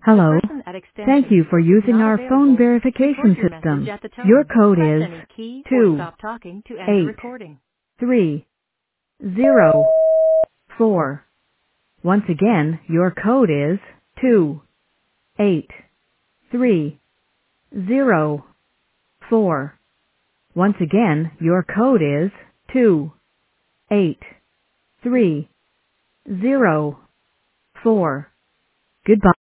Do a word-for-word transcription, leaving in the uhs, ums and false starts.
The Hello. person at Thank extension you for is using not our phone available. verification Record your message system. at the Your tone. code Press is any key or two stop talking to end the eight recording. three zero four. Once again, your code is two eight three zero four. Once again, your code is two eight three zero four. Goodbye.